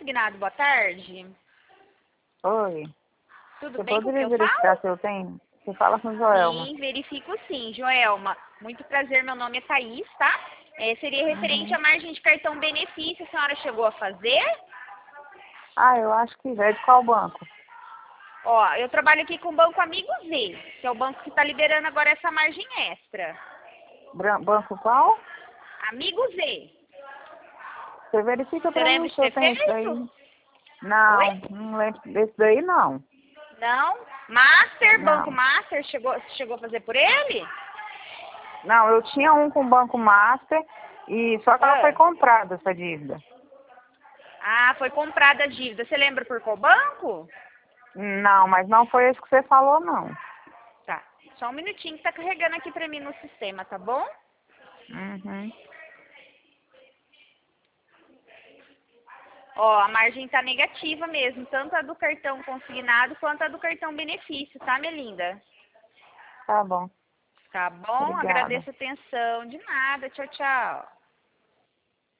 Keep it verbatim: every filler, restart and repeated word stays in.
consignado, boa tarde. Oi. Tudo Você bem com o que poderia eu verificar falo? se eu tenho? Você fala com Joelma. Sim, verifico sim, Joelma. Muito prazer, meu nome é Thaís, tá? É, seria referente Uhum. à margem de cartão benefício, a senhora chegou a fazer? Ah, eu acho que é de qual banco? Ó, eu trabalho aqui com o Banco Amigo Z, que é o banco que está liberando agora essa margem extra. Bran- Banco qual? Amigo Z. Você verifica Você pra mim lembra se de eu ter tenho isso feito? daí. Não, Oi? não lembro desse daí não. Não? Master, Banco Não. Master, chegou, chegou a fazer por ele? Não, eu tinha um com o Banco Master e só que ela foi Ah, comprada essa dívida. ah, foi comprada a dívida. Você lembra por qual banco? Não, mas não foi isso que você falou, não. Tá. Só um minutinho que tá carregando aqui pra mim no sistema, tá bom? Uhum. Ó, a margem tá negativa mesmo, tanto a do cartão consignado quanto a do cartão benefício, tá, Melinda? Tá bom. Tá bom? Obrigada. Agradeço a atenção. De nada. Tchau, tchau.